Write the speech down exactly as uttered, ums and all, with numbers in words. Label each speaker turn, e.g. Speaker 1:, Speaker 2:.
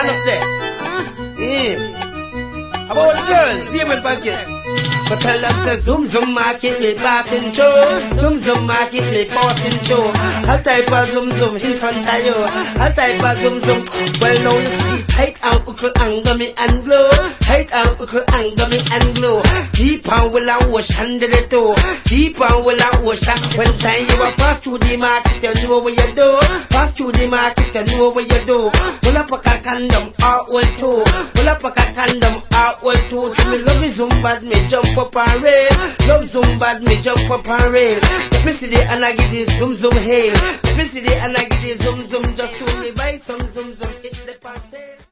Speaker 1: hand up there. Yeah. About the girls, be able to back but tell them say zoom zoom market me passing show, zoom zoom market me passing show. All type of zoom zoom in front of you, all type of zoom zoom. Well now you see tight and uncle anger me and glow, tight and uncle anger me and glow. Deep and will I wash under the toe, deep and will I wash. When time you are pass through the market, you know what you do. Pass through the market, you know what you do. Pull up a condom, all one two. Pull up a condom, all one two. To me love is zoom bad me jump up and rail. Love zoom bad me jump up and rail. Let me see the and I give this zoom zoom hail. Let me see the and I give this zoom zoom just to me buy some zoom zoom. It's the pass.